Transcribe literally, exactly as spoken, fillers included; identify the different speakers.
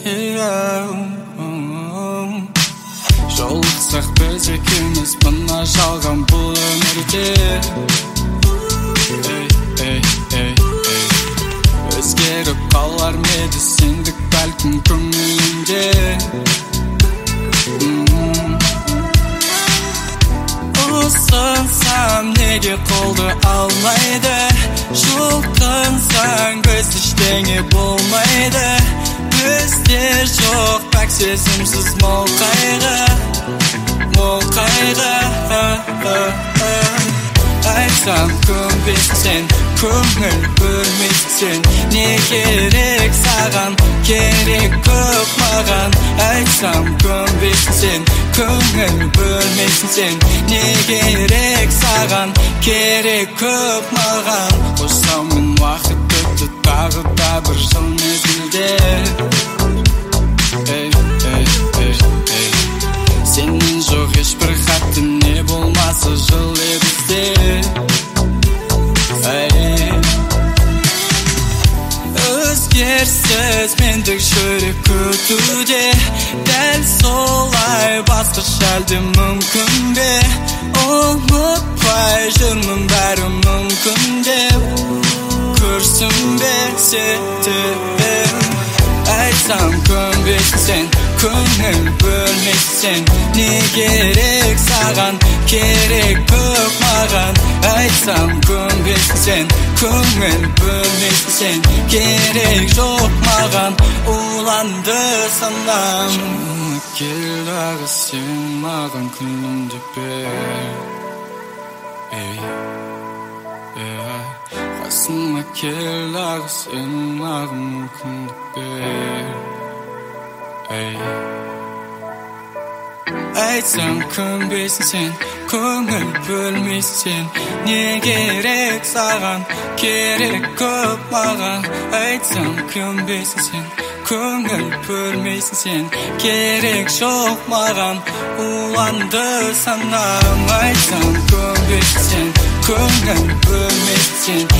Speaker 1: Жолықсақ біз екеуміз мына жалған бұл өмірде. Ей, ей, ей, ей. Өзгеріп қалар меді сендік бәлкім көңілінде. Ұсынсам неге қолды алмайды? Жұлқынсаң көз ештеңе болмайды. Бізде жоқ пәк сезімсіз мол қайғы, мол қайғы. Айтсам көнбессің, көңіл бөлмессің. Не керек саған, керек көп маған. Айтсам көнбессің, көңіл бөлмессің. Не керек саған, керек көп маған. Қойсамын уақыт өтті тағы да бір жыл мезгілде. Ей, ей, ей, ей. Сенен жоқ ешбір хаттым, не болмаса жыл бізде. Өзгерсіз мендік жүрек өтуде. Дәл солай басқаша әлде мүмкін бе? Ұмытпай жүрмін бәрі мүмкін деп. Көрсінбе сетіп. Айтсам көнбессің, көңіл бөлмессің. Не керек саған, керек көп маған. Айтсам көнбессің, көңіл бөлмессің. Керек жоқ маған, уланды санам. Жаныма кел дағы сен маған күнімді бер. Ей, ей. Қасыма кел дағы сен маған мүмкіндік бер. Ей. Айтсам көнбессің, көңіл бөлмессің. Не керек саған, керек көп маған. Айтсам көнбессің, көңіл бөлмессің. Керек жоқ маған, уланды санам. Айтсам көнбессің, көңіл бөлмессің.